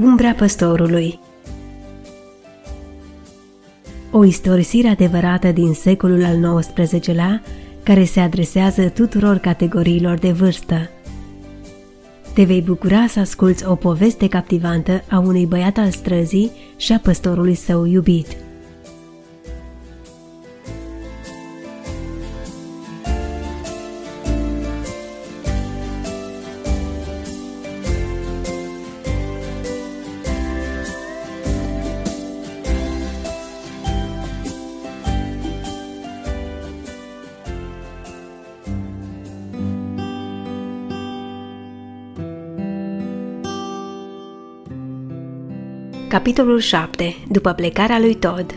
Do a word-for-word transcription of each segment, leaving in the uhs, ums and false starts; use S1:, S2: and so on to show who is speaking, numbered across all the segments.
S1: Umbra păstorului. O istorisire adevărată din secolul al nouăsprezecelea, care se adresează tuturor categoriilor de vârstă. Te vei bucura să asculți o poveste captivantă a unui băiat al străzii și a păstorului său iubit. Capitolul șapte. După plecarea lui Todd.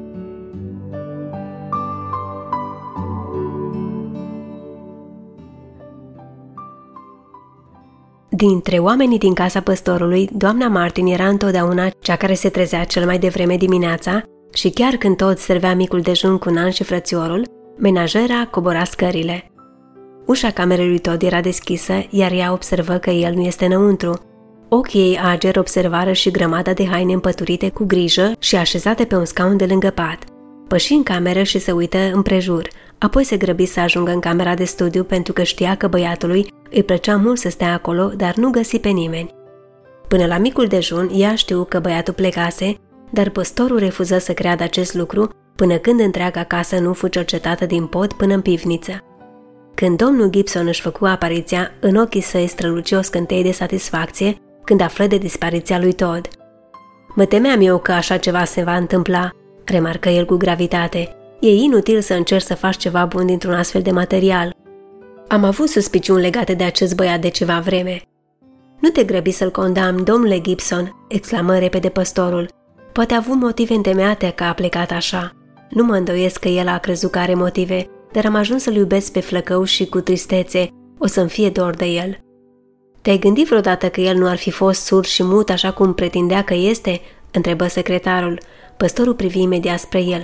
S1: Dintre oamenii din casa păstorului, doamna Martin era întotdeauna cea care se trezea cel mai devreme dimineața și chiar când Todd servea micul dejun cu Nan și frățiorul, menajera cobora scările. Ușa camerei lui Todd era deschisă, iar ea observă că el nu este înăuntru. Ochii ei ageri observară și grămada de haine împăturite cu grijă și așezate pe un scaun de lângă pat. Păși în cameră și se uită împrejur, apoi se grăbi să ajungă în camera de studiu pentru că știa că băiatului îi plăcea mult să stea acolo, dar nu găsi pe nimeni. Până la micul dejun, ea știu că băiatul plecase, dar păstorul refuză să creadă acest lucru până când întreaga casă nu fu cercetată din pod până în pivniță. Când domnul Gibson își făcu apariția, în ochii săi străluci o scânteie de satisfacție când află de dispariția lui Todd. Mă temeam eu că așa ceva se va întâmpla, remarcă el cu gravitate. E inutil să încerci să faci ceva bun dintr-un astfel de material. Am avut suspiciuni legate de acest băiat de ceva vreme. Nu te grăbi să-l condamn, domnule Gibson, exclamă repede păstorul. Poate a avut motive întemeiate că a plecat așa. Nu mă îndoiesc că el a crezut că are motive, dar am ajuns să-l iubesc pe flăcău și cu tristețe o să-mi fie dor de el. Te-ai gândit vreodată că el nu ar fi fost surd și mut așa cum pretindea că este? Întrebă secretarul. Păstorul privi imediat spre el.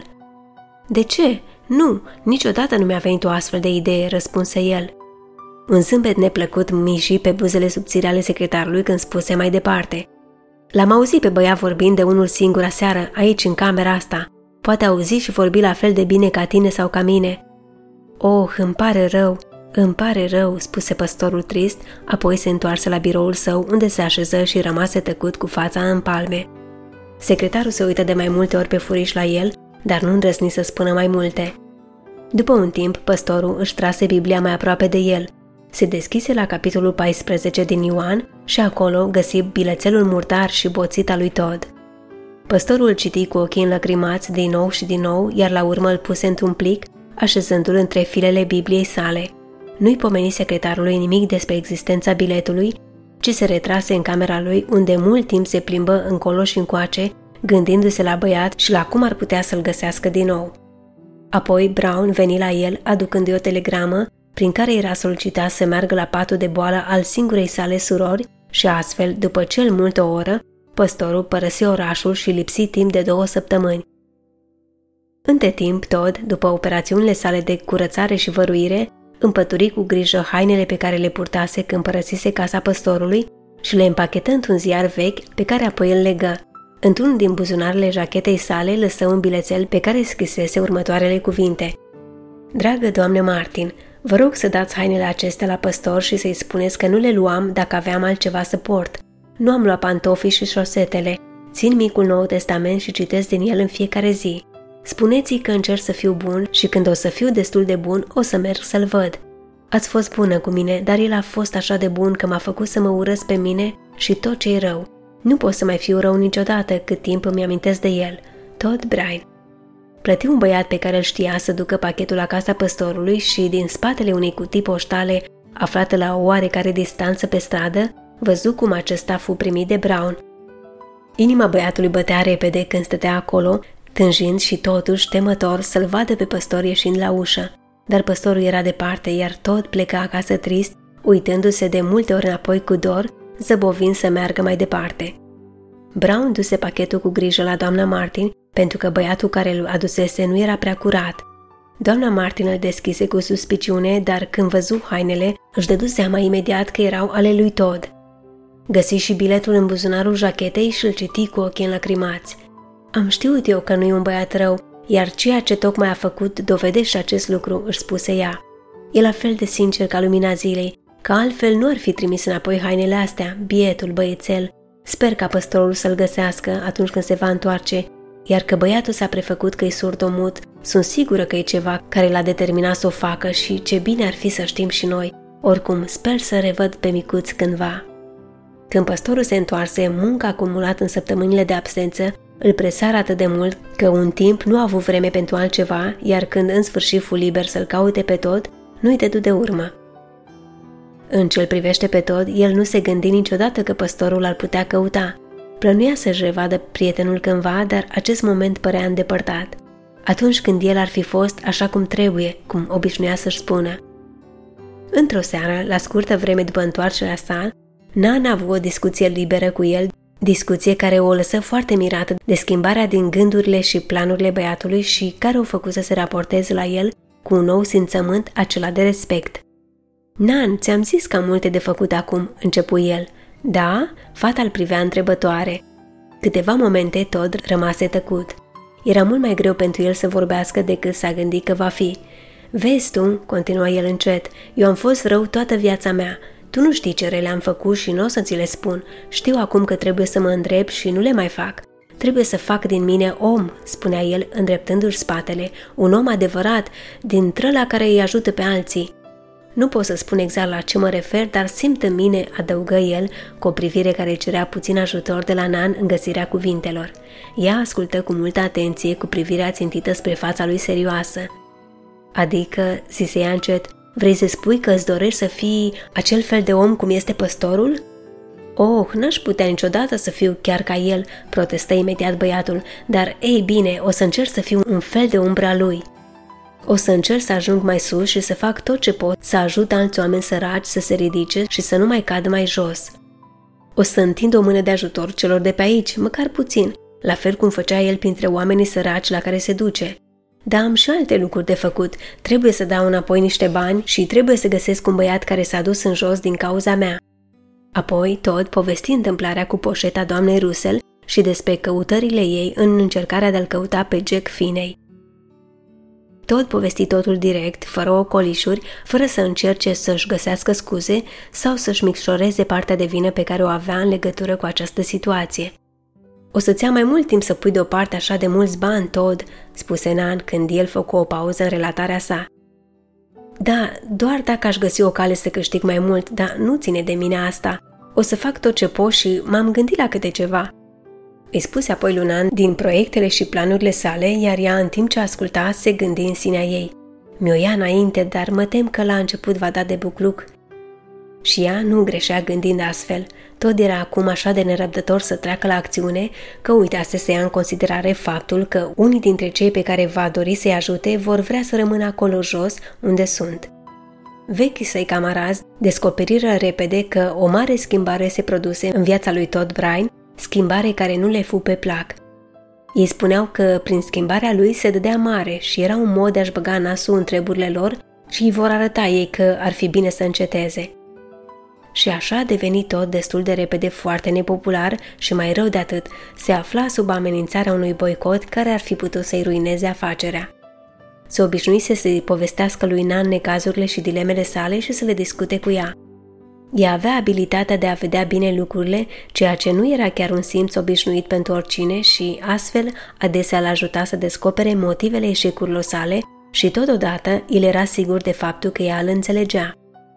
S1: De ce? Nu, niciodată nu mi-a venit o astfel de idee, răspunse el. Un zâmbet neplăcut miși pe buzele subțiri ale secretarului când spuse mai departe. L-am auzit pe băiat vorbind de unul singur aseară, aici în camera asta. Poate auzi și vorbi la fel de bine ca tine sau ca mine. Oh, îmi pare rău. Îmi pare rău, spuse păstorul trist, apoi se întoarse la biroul său, unde se așeză și rămase tăcut cu fața în palme. Secretarul se uită de mai multe ori pe furiș la el, dar nu îndrăzni să spună mai multe. După un timp, păstorul își trase Biblia mai aproape de el. Se deschise la capitolul paisprezece din Ioan și acolo găsi bilețelul murdar și boțit al lui Todd. Păstorul îl citi cu ochii înlăcrimați din nou și din nou, iar la urmă îl puse într-un plic, așezându-l între filele Bibliei sale. Nu-i pomeni secretarului nimic despre existența biletului, ci se retrase în camera lui, unde mult timp se plimbă încolo și încoace, gândindu-se la băiat și la cum ar putea să-l găsească din nou. Apoi Brown veni la el, aducându-i o telegramă, prin care era solicitat să meargă la patul de boală al singurei sale surori și astfel, după cel mult o oră, păstorul părăsi orașul și lipsi timp de două săptămâni. Între timp, Todd, după operațiunile sale de curățare și văruire, împături cu grijă hainele pe care le purtase când părăsise casa păstorului și le împachetă într-un ziar vechi pe care apoi îl legă. Într-unul din buzunarele jachetei sale lăsă un bilețel pe care scrisese următoarele cuvinte. Dragă doamnă Martin, vă rog să dați hainele acestea la păstor și să-i spuneți că nu le luam dacă aveam altceva să port. Nu am luat pantofii și șosetele. Țin micul Nou Testament și citesc din el în fiecare zi. Spuneți-i că încerc să fiu bun și când o să fiu destul de bun, o să merg să-l văd. Ați fost bună cu mine, dar el a fost așa de bun că m-a făcut să mă urăsc pe mine și tot ce-i rău. Nu pot să mai fiu rău niciodată cât timp îmi amintesc de el. Todd Bryan. Plăti un băiat pe care îl știa să ducă pachetul la casa păstorului și, din spatele unei cutii poștale aflată la o oarecare distanță pe stradă, văzu cum acesta fu primit de Brown. Inima băiatului bătea repede când stătea acolo, tânjind și totuși temător să-l vadă pe păstor ieșind la ușă, dar păstorul era departe, iar Todd pleca acasă trist, uitându-se de multe ori înapoi cu dor, zăbovind să meargă mai departe. Brown duse pachetul cu grijă la doamna Martin, pentru că băiatul care îl adusese nu era prea curat. Doamna Martin îl deschise cu suspiciune, dar când văzu hainele, își dădu seama imediat că erau ale lui Todd. Găsi și biletul în buzunarul jachetei și îl citi cu ochii înlăcrimați. Am știut eu că nu e un băiat rău, iar ceea ce tocmai a făcut dovedește acest lucru, își spuse ea. E la fel de sincer ca lumina zilei, că altfel nu ar fi trimis înapoi hainele astea, bietul băiețel. Sper ca păstorul să-l găsească atunci când se va întoarce, iar că băiatul s-a prefăcut că e surdomut, sunt sigură că e ceva care l-a determinat să o facă și ce bine ar fi să știm și noi. Oricum, sper să revăd pe micuț cândva. Când păstorul se întoarse, munca acumulată în săptămânile de absență îl presară atât de mult că un timp nu a avut vreme pentru altceva, iar când în sfârșit fu liber să-l caute pe Todd, nu-i dădu de urmă. În ce-l privește pe Todd, el nu se gândi niciodată că păstorul ar putea căuta. Plănuia să-și revadă prietenul cândva, dar acest moment părea îndepărtat. Atunci când el ar fi fost așa cum trebuie, cum obișnuia să-și spună. Într-o seară, la scurtă vreme după întoarcerea sa, Nan a avut o discuție liberă cu el, discuție care o lăsă foarte mirată de schimbarea din gândurile și planurile băiatului și care o făcu să se raporteze la el cu un nou simțământ, acela de respect. Nan, ți-am zis că am multe de făcut acum, începu el. Da? Fata îl privea întrebătoare. Câteva momente Todd rămase tăcut. Era mult mai greu pentru el să vorbească decât s-a gândit că va fi. Vezi tu, continua el încet, eu am fost rău toată viața mea. Tu nu știi ce rele am făcut și nu o să ți le spun. Știu acum că trebuie să mă îndrept și nu le mai fac. Trebuie să fac din mine om, spunea el îndreptându-și spatele, un om adevărat, dintrăla care îi ajută pe alții. Nu pot să spun exact la ce mă refer, dar simt în mine, adăugă el, cu o privire care cerea puțin ajutor de la Nan în găsirea cuvintelor. Ea ascultă cu multă atenție, cu privirea țintită spre fața lui serioasă. Adică, zise ea încet, vrei să spui că îți dorești să fii acel fel de om cum este păstorul? Oh, n-aș putea niciodată să fiu chiar ca el, protestă imediat băiatul, dar, ei bine, o să încerc să fiu un fel de umbra lui. O să încerc să ajung mai sus și să fac tot ce pot să ajut alți oameni săraci să se ridice și să nu mai cadă mai jos. O să întind o mână de ajutor celor de pe aici, măcar puțin, la fel cum făcea el printre oamenii săraci la care se duce. Dar am și alte lucruri de făcut, trebuie să dau înapoi niște bani și trebuie să găsesc un băiat care s-a dus în jos din cauza mea. Apoi Todd povesti întâmplarea cu poșeta doamnei Russell și despre căutările ei în încercarea de a-l căuta pe Jack Finney. Todd povesti totul direct, fără ocolișuri, fără să încerce să-și găsească scuze sau să-și micșoreze partea de vină pe care o avea în legătură cu această situație. O să-ți ia mai mult timp să pui deoparte așa de mulți bani, Todd, spuse Nan când el făcu o pauză în relatarea sa. Da, doar dacă aș găsi o cale să câștig mai mult, dar nu ține de mine asta. O să fac tot ce pot și m-am gândit la câte ceva. Îi spuse apoi lui Nan din proiectele și planurile sale, iar ea, în timp ce asculta, se gândi în sinea ei. Mi-o ia înainte, dar mă tem că la început va da de bucluc. Și ea nu greșea gândind astfel. Tot era acum așa de nerăbdător să treacă la acțiune că uitase să ia în considerare faptul că unii dintre cei pe care va dori să-i ajute vor vrea să rămână acolo jos unde sunt. Vechii săi camarazi descoperiră repede că o mare schimbare se produse în viața lui Todd Bryant, schimbare care nu le fu pe plac. Ei spuneau că prin schimbarea lui se dădea mare și era un mod de a-și băga nasul în treburile lor și îi vor arăta ei că ar fi bine să înceteze. Și așa a devenit tot destul de repede foarte nepopular și mai rău de atât, se afla sub amenințarea unui boicot care ar fi putut să-i ruineze afacerea. Se obișnuise să-i povestească lui Nan necazurile și dilemele sale și să le discute cu ea. Ea avea abilitatea de a vedea bine lucrurile, ceea ce nu era chiar un simț obișnuit pentru oricine și, astfel, adesea l-a ajutat să descopere motivele eșecurilor sale și, totodată, el era sigur de faptul că ea îl înțelegea.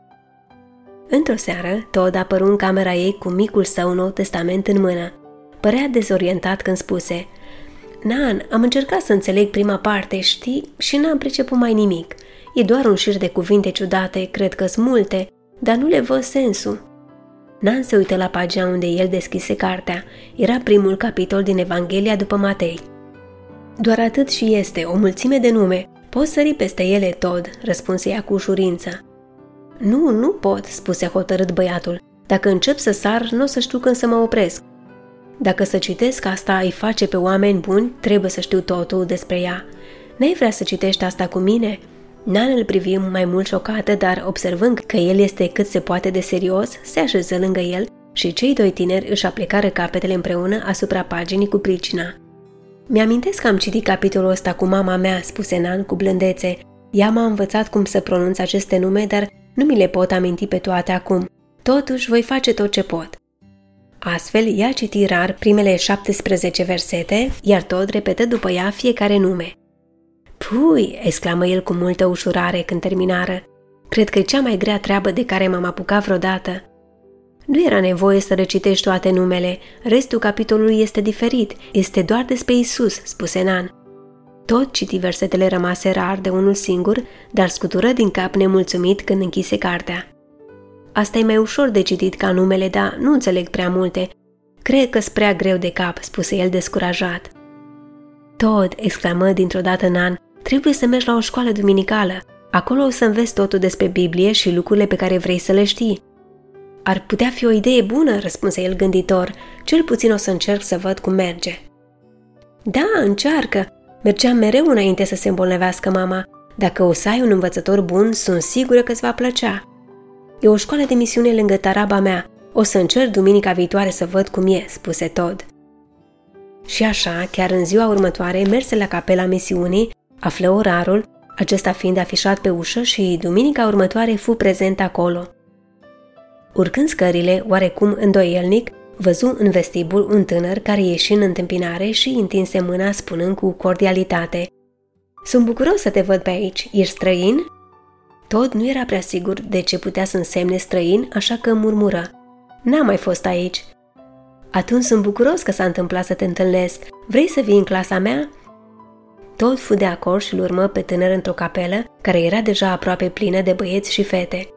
S1: Într-o seară, Todd apăru în camera ei cu micul său Nou Testament în mână. Părea dezorientat când spuse: Nan, am încercat să înțeleg prima parte, știi, și n-am priceput mai nimic. E doar un șir de cuvinte ciudate, cred că-s multe, dar nu le văd sensul. Nan se uită la pagina unde el deschise cartea. Era primul capitol din Evanghelia după Matei. Doar atât și este, o mulțime de nume. Poți sări peste ele, Todd, răspunse ea cu ușurință. Nu, nu pot, spuse hotărât băiatul. Dacă încep să sar, nu o să știu când să mă opresc. Dacă să citesc asta îi face pe oameni buni, trebuie să știu totul despre ea. N-ai vrea să citești asta cu mine? Nan îl privi mai mult șocată, dar observând că el este cât se poate de serios, se așeză lângă el și cei doi tineri își aplicară capetele împreună asupra paginii cu pricina. Mi-amintesc că am citit capitolul ăsta cu mama mea, spuse Nan cu blândețe. Ea m-a învățat cum să pronunț aceste nume, dar nu mi le pot aminti pe toate acum. Totuși, voi face tot ce pot. Astfel, ea citi rar primele șaptesprezece versete, iar tot repetă după ea fiecare nume. Pui, exclamă el cu multă ușurare când terminară. Cred că e cea mai grea treabă de care m-am apucat vreodată. Nu era nevoie să recitești toate numele, restul capitolului este diferit, este doar despre Isus, spuse Nan. Tot citi versetele rămase rar de unul singur, dar scutură din cap nemulțumit când închise cartea. Asta e mai ușor de citit ca numele, dar nu înțeleg prea multe. Cred că-s prea greu de cap, spuse el descurajat. Todd, exclamă dintr-o dată Nan, trebuie să mergi la o școală duminicală. Acolo o să înveți totul despre Biblie și lucrurile pe care vrei să le știi. Ar putea fi o idee bună, răspunse el gânditor. Cel puțin o să încerc să văd cum merge. Da, încearcă. Mergeam mereu înainte să se îmbolnăvească mama. Dacă o să ai un învățător bun, sunt sigură că îți va plăcea. E o școală de misiune lângă taraba mea. O să încerc duminica viitoare să văd cum e, spuse Todd. Și așa, chiar în ziua următoare, merse la capela misiunii, află orarul, acesta fiind afișat pe ușă și duminica următoare fu prezent acolo. Urcând scările, oarecum îndoielnic, văzu în vestibul un tânăr care ieși în întâmpinare și întinse mâna spunând cu cordialitate: Sunt bucuros să te văd pe aici, ești străin? Todd nu era prea sigur de ce putea să însemne străin, așa că murmură: N-am mai fost aici. Atunci sunt bucuros că s-a întâmplat să te întâlnesc. Vrei să vii în clasa mea? Todd fu de acord și îl urmă pe tânăr într-o capelă, care era deja aproape plină de băieți și fete.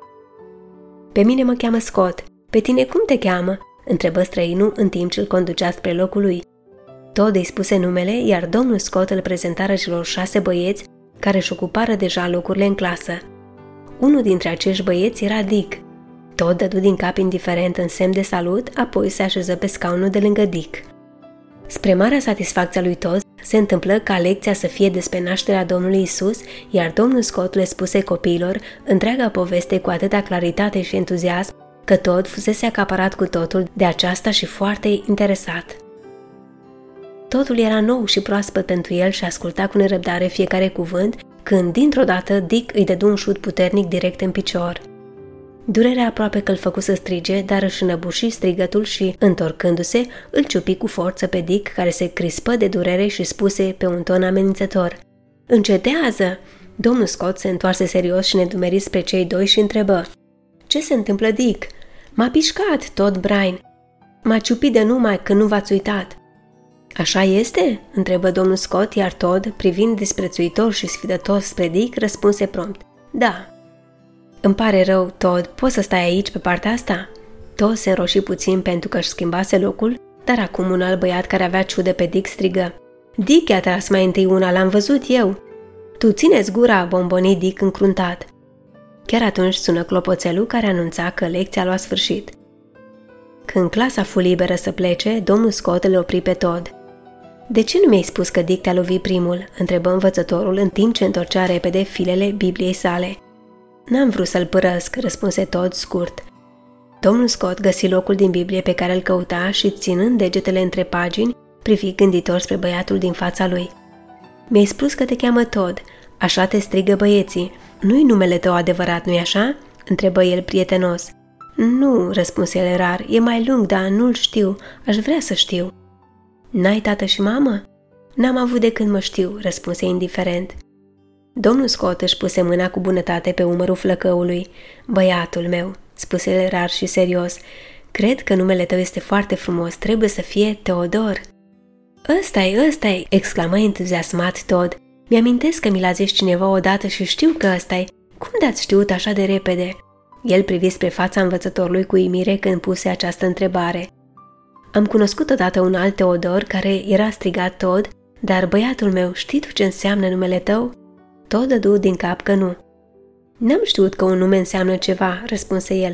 S1: Pe mine mă cheamă Scott. Pe tine cum te cheamă? Întrebă străinul în timp ce îl conducea spre locul lui. Todd îi spuse numele, iar domnul Scott îl prezentară celor șase băieți care își ocupară deja locurile în clasă. Unul dintre acești băieți era Dick. Todd dădu din cap indiferent în semn de salut, apoi se așeză pe scaunul de lângă Dick. Spre marea satisfacție a lui Todd, se întâmplă ca lecția să fie despre nașterea Domnului Isus, iar domnul Scott le spuse copiilor întreaga poveste cu atâta claritate și entuziasm că Todd fusese acaparat cu totul de aceasta și foarte interesat. Totul era nou și proaspăt pentru el și asculta cu nerăbdare fiecare cuvânt, când, dintr-o dată, Dick îi dădu un șut puternic direct în picior. Durerea aproape că îl făcu să strige, dar își înăbuși strigătul și, întorcându-se, îl ciupi cu forță pe Dick, care se crispă de durere și spuse pe un ton amenințător: Încetează! Domnul Scott se întoarse serios și nedumeri spre cei doi și întrebă: Ce se întâmplă, Dick? M-a pișcat, Todd Bryan. M-a ciupit de numai că nu v-ați uitat. Așa este? Întrebă domnul Scott, iar Todd, privind disprețuitor și sfidător spre Dick, răspunse prompt: Da. Îmi pare rău, Todd, poți să stai aici pe partea asta? Todd se înroși puțin pentru că își schimbase locul, dar acum un alt băiat care avea ciudă pe Dick strigă: Dick i-a tras mai întâi una, l-am văzut eu. Tu țineți gura, bomboni Dick încruntat. Chiar atunci sună clopoțelul care anunța că lecția a luat sfârșit. Când clasa fu liberă să plece, domnul Scott îl opri pe Todd. De ce nu mi-ai spus că Dick te-a lovit primul? Întrebă învățătorul în timp ce întorcea repede filele Bibliei sale. N-am vrut să-l părăsc, răspunse Todd scurt. Domnul Scott găsi locul din Biblie pe care îl căuta și, ținând degetele între pagini, privi gânditor spre băiatul din fața lui. Mi-ai spus că te cheamă Todd, așa te strigă băieții. Nu-i numele tău adevărat, nu-i așa? Întrebă el prietenos. Nu, răspunse el rar, e mai lung, dar nu-l știu, aș vrea să știu. N-ai tată și mamă? N-am avut de când mă știu, răspunse indiferent. Domnul Scott își puse mâna cu bunătate pe umărul flăcăului. Băiatul meu, spuse el rar și serios, cred că numele tău este foarte frumos, trebuie să fie Teodor. Ăsta-i, ăsta-i, exclamă entuziasmat Todd. Mi-amintesc că mi l-a zis cineva odată și știu că ăsta-i. Cum de-ați știut așa de repede? El privi spre fața învățătorului cu uimire când puse această întrebare. Am cunoscut odată un alt Teodor care era strigat Todd, dar băiatul meu, știi tu ce înseamnă numele tău? Todd dădu din cap că nu. N-am știut că un nume înseamnă ceva, răspunse el.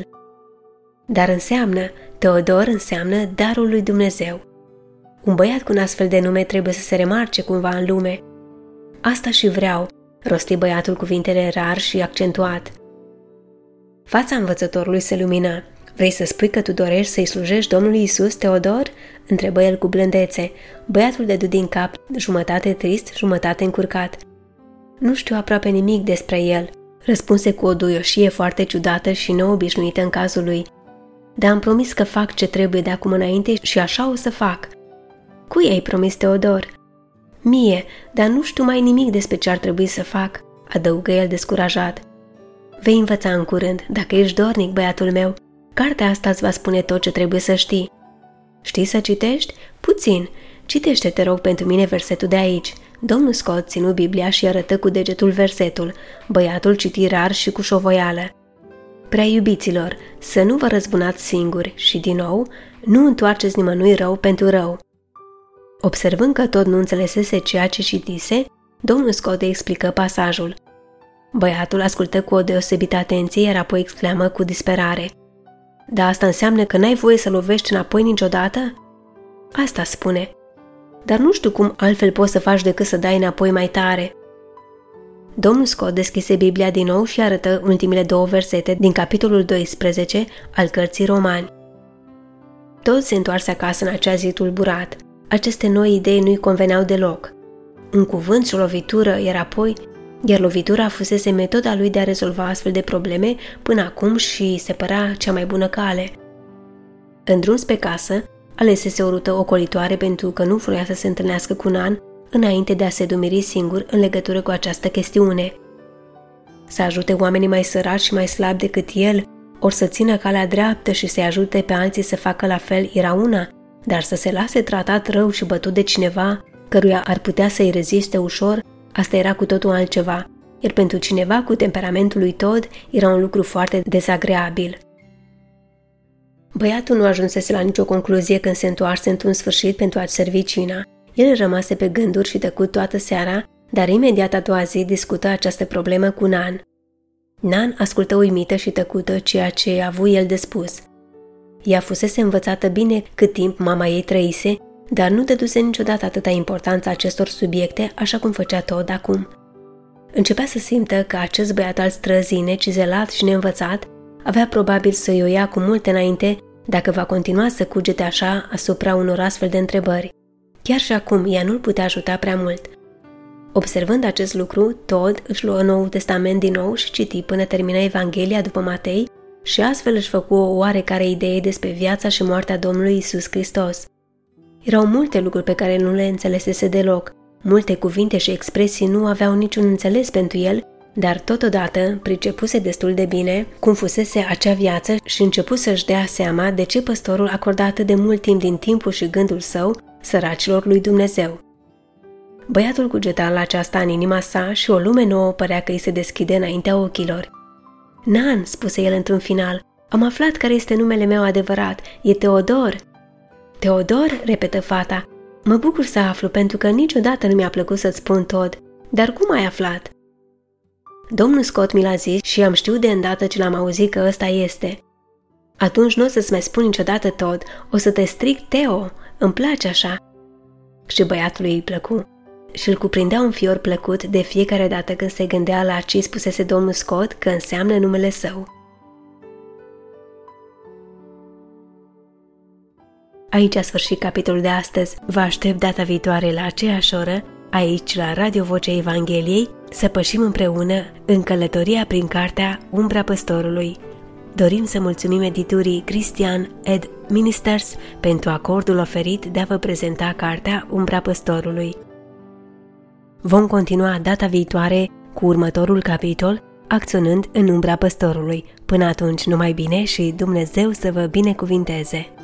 S1: Dar înseamnă, Teodor înseamnă darul lui Dumnezeu. Un băiat cu un astfel de nume trebuie să se remarce cumva în lume. Asta și vreau, rosti băiatul cuvintele rar și accentuat. Fața învățătorului se lumină. Vrei să spui că tu dorești să-i slujești Domnului Iisus, Teodor?" întrebă el cu blândețe. Băiatul dădu din cap, jumătate trist, jumătate încurcat. Nu știu aproape nimic despre el," răspunse cu o duioșie foarte ciudată și neobișnuită în cazul lui. Dar am promis că fac ce trebuie de acum înainte și așa o să fac." Cui ai promis, Teodor?" Mie, dar nu știu mai nimic despre ce ar trebui să fac," adăugă el descurajat. Vei învăța în curând, dacă ești dornic, băiatul meu. Cartea asta îți va spune tot ce trebuie să știi." Știi să citești? Puțin. Citește, te rog, pentru mine versetul de aici." Domnul Scott ținu Biblia și arătă cu degetul versetul. Băiatul citi rar și cu șovoială. Prea iubiților, să nu vă răzbunați singuri și, din nou, nu întoarceți nimănui rău pentru rău. Observând că tot nu înțelesese ceea ce citise, domnul Scott îi explică pasajul. Băiatul ascultă cu o deosebită atenție, iar apoi exclamă cu disperare. Dar asta înseamnă că n-ai voie să lovești înapoi niciodată?" Asta spune. Dar nu știu cum altfel poți să faci decât să dai înapoi mai tare." Domnul Scott deschise Biblia din nou și arătă ultimele două versete din capitolul doisprezece al cărții Romani. Tot se întoarse acasă în acea zi tulburat. Aceste noi idei nu-i conveneau deloc. Un cuvânt și o lovitură, iar apoi, iar lovitura fusese metoda lui de a rezolva astfel de probleme până acum și se părea cea mai bună cale. În drum spre casă, alesese o rută ocolitoare pentru că nu vroia să se întâlnească cu Nan înainte de a se dumiri singur în legătură cu această chestiune. Să ajute oamenii mai săraci și mai slabi decât el, ori să țină calea dreaptă și să-i ajute pe alții să facă la fel era una, dar să se lase tratat rău și bătut de cineva, căruia ar putea să-i reziste ușor, asta era cu totul altceva, iar pentru cineva cu temperamentul lui Todd era un lucru foarte dezagreabil. Băiatul nu ajunsese la nicio concluzie când se întoarse într-un sfârșit pentru a-și servi cina. El rămase pe gânduri și tăcut toată seara, dar imediat a doua zi discută această problemă cu Nan. Nan ascultă uimită și tăcută ceea ce a avut el de spus. Ea fusese învățată bine cât timp mama ei trăise, dar nu dăduse niciodată atâta importanță acestor subiecte așa cum făcea Todd acum. Începea să simtă că acest băiat al străzii, necizelat și neînvățat, avea probabil să-i o ia cu multe înainte dacă va continua să cugete așa asupra unor astfel de întrebări. Chiar și acum ea nu-l putea ajuta prea mult. Observând acest lucru, Todd își luă Noul Testament din nou și citi până termină Evanghelia după Matei și astfel își făcu o oarecare idee despre viața și moartea Domnului Iisus Hristos. Erau multe lucruri pe care nu le înțelesese deloc, multe cuvinte și expresii nu aveau niciun înțeles pentru el, dar totodată pricepuse destul de bine cum fusese acea viață și începu să-și dea seama de ce păstorul acorda atât de mult timp din timpul și gândul său săracilor lui Dumnezeu. Băiatul cugeta la aceasta în inima sa și o lume nouă părea că îi se deschide înaintea ochilor. Nan, spuse el într-un final, am aflat care este numele meu adevărat, e Teodor. Teodor, repetă fata, mă bucur să aflu pentru că niciodată nu mi-a plăcut să-ți spun Todd, dar cum ai aflat? Domnul Scott mi l-a zis și am știut de îndată ce l-am auzit că ăsta este. Atunci nu o să-ți mai spun niciodată Todd, o să te stric Teo, îmi place așa. Și băiatului îi plăcu. Și îl cuprindea un fior plăcut de fiecare dată când se gândea la ce spusese domnul Scott că înseamnă numele său. Aici a sfârșit capitolul de astăzi. Vă aștept data viitoare la aceeași oră, aici la Radio Vocea Evangheliei, să pășim împreună în călătoria prin cartea Umbra Păstorului. Dorim să mulțumim editurii Christian Ed Ministers pentru acordul oferit de a vă prezenta cartea Umbra Păstorului. Vom continua data viitoare cu următorul capitol, acționând în umbra păstorului. Până atunci, numai bine și Dumnezeu să vă binecuvinteze!